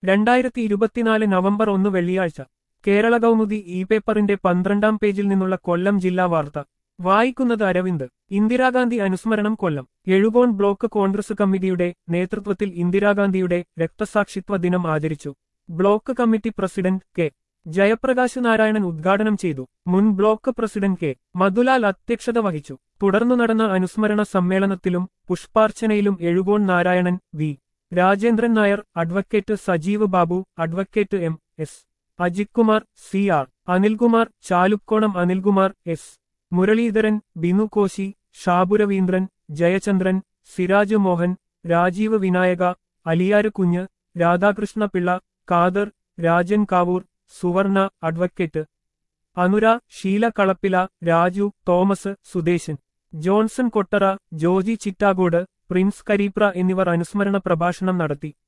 2024 November 1 വെള്ളിയാഴ്ച Kerala Kaumudi E പേപ്പറിന്റെ 12-ാം പേജിൽ നിന്നുള്ള കൊല്ലം ജില്ലാ വാർത്ത വായിക്കുന്നത് അരവിന്ദ്. ഇന്ദിരാഗാന്ധി അനുസ്മരണം കൊല്ലം. എഴുകോൺ ബ്ലോക്ക് കോൺഗ്രസ് കമ്മിറ്റിയുടെ നേതൃത്വത്തിൽ ഇന്ദിരാഗാന്ധിയുടെ രക്തസാക്ഷിത്വ ദിനം ആചരിച്ചു. Block committee president K Jayaprakash Narayanan ഉദ്ഘാടനം ചെയ്തു. മുൻ ബ്ലോക്ക് പ്രസിഡന്റ് കെ മധുലാൽ അധ്യക്ഷത വഹിച്ചു. തുടർന്നു നടന്ന അനുസ്മരണ സമ്മേളനത്തിലും പുഷ്പാർച്ചനയിലും Ezhukone Narayanan, V Rajendran Nair, advocate Sajeev Babu, advocate M S Ajithkumar, C R Anilkumar, Chalukkonam Anilkumar, S Muraleedharan, Binu Koshy, Shaburaveendran, Jayachandran, Siraj Mohan, Rajeev Vinayaka, Aliyar Kunju, Radhakrishna Pillai, Khader, Rajan Kavoor, Suvarna, advocate Anura, Sheela Kalappila, Raju, Thomas, Sudeshan, Johnson Kottara, Joji Chittagod, Prince Karipra എന്നിവർ അനുസ്മരണ പ്രഭാഷണം നടത്തി.